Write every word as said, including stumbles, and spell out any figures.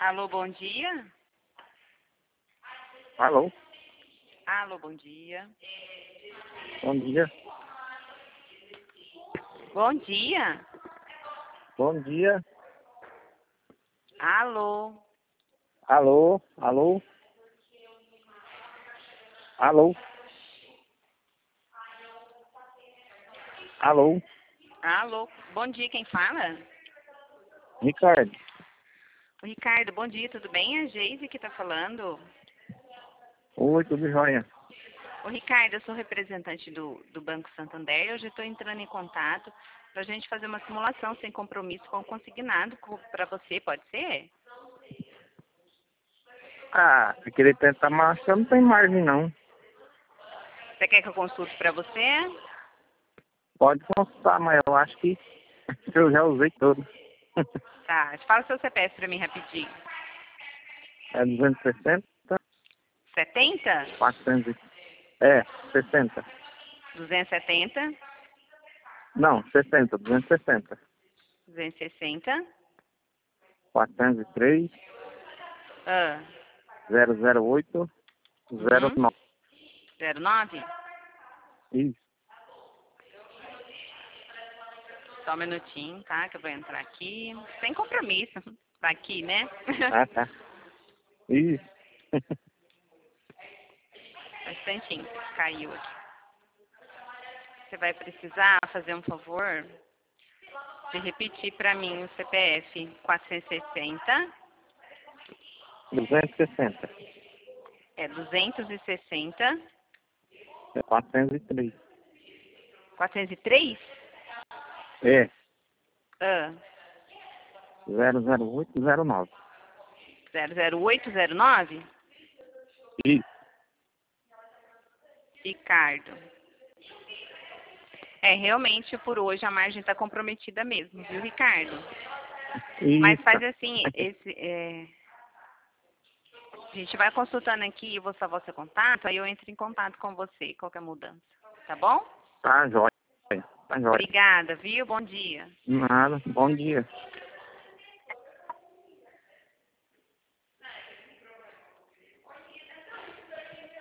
Alô, bom dia. Alô, Alô, bom dia. bom dia. Bom dia. Bom dia. Alô. Alô, alô. Alô. Alô, Alô. Bom dia, quem fala? Ricardo. O Ricardo, bom dia, tudo bem? É a Geise que tá falando. Oi, tudo jóia? O Ricardo, eu sou representante do, do Banco Santander. Eu já estou entrando em contato para a gente fazer uma simulação sem compromisso com o consignado para você, pode ser? Ah, aquele tempo tá marcha, não tem margem não. Você quer que eu consulte para você? Pode consultar, mas eu acho que eu já usei todo. Tá, fala seu C P F para mim rapidinho. É duzentos e sessenta, setenta? quatrocentos. É, sessenta. duzentos e setenta? Não, sessenta, duzentos e sessenta. duzentos e sessenta? quatrocentos e três, Ah, zero zero oito, zero uhum. nove. zero nove? Isso. Só um minutinho, tá? Que eu vou entrar aqui. Sem compromisso. Tá aqui, né? Ah, tá. Isso. Um instantinho. Caiu aqui. Você vai precisar fazer um favor de repetir para mim o C P F quatrocentos e sessenta. duzentos e sessenta. É duzentos e sessenta. quatrocentos e três. quatrocentos e três? É, Ah, zero zero oito, zero nove. zero zero oito zero nove? Isso. Ricardo. É, realmente por hoje a margem está comprometida mesmo, viu, Ricardo? Mas Isso. faz assim, esse, é, a gente vai consultando aqui, eu vou salvar o seu contato, aí eu entro em contato com você, qualquer mudança. Tá bom? Tá jóia. Tá jóia. Obrigada, viu? Bom dia. Nada. Bom dia.